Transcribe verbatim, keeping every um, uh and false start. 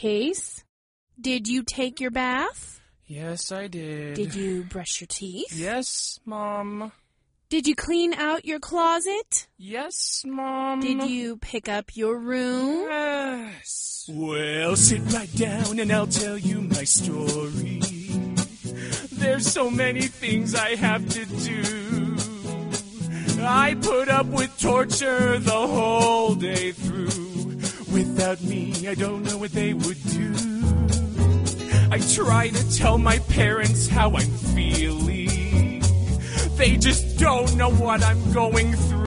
Case, did you take your bath? Yes, I did. Did you brush your teeth? Yes, Mom. Did you clean out your closet? Yes, Mom. Did you pick up your room? Yes. Well, sit right down and I'll tell you my story. There's so many things I have to do. I put up with torture the whole day through. Without me, I don't know what they would do. I try to tell my parents how I'm feeling. They just don't know what I'm going through.